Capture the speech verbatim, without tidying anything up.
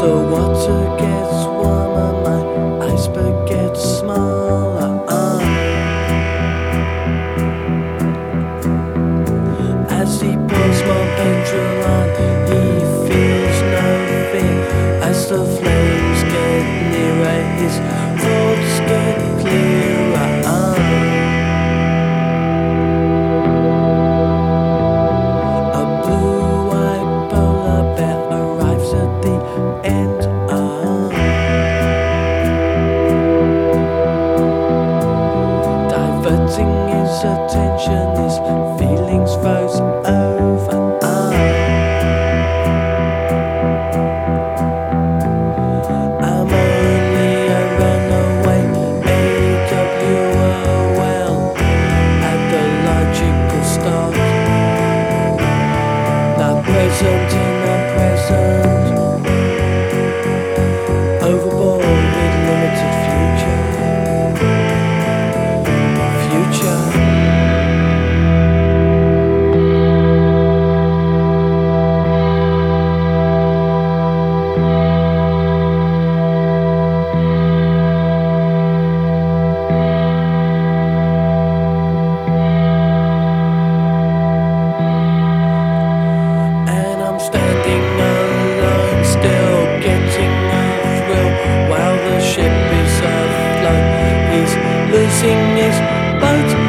the water gets warmer, my iceberg gets smaller. uh. As he pours more petrol on, he feels no fear. As the flames get nearer, his thoughts get clearer. uh. A blue-eyed polar bear arrives at the end. uh. Diverting his attention, his feelings froze over. uh. I'm only a runaway, A W O L, at the logical start. Not present in the present, overboard with limited future. Future. And I'm standing alone, still getting a thrill while the ship is afloat. He's losing his boat.